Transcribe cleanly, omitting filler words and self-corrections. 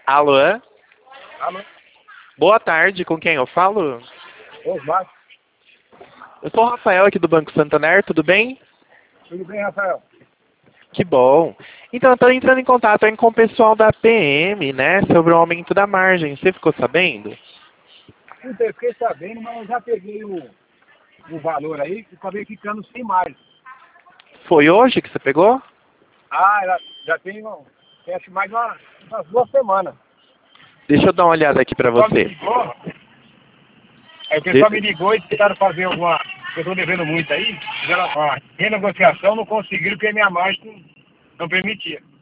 Alô? Alô? Boa tarde, com quem eu falo? Osmar. Eu sou o Rafael aqui do Banco Santander, tudo bem? Tudo bem, Rafael? Que bom. Então, eu estou entrando em contato aí com o pessoal da PM, né, sobre o aumento da margem. Você ficou sabendo? Então, eu fiquei sabendo, mas eu já peguei o valor aí e acabei ficando sem mais. Foi hoje que você pegou? Já tem, acho mais umas 2 semanas. Deixa eu dar uma olhada aqui pra O pessoal me você. ligou, aí o pessoal me ligou e tentaram fazer alguma... Eu estou devendo muito aí, fizeram uma renegociação, não conseguiram porque minha margem não permitia.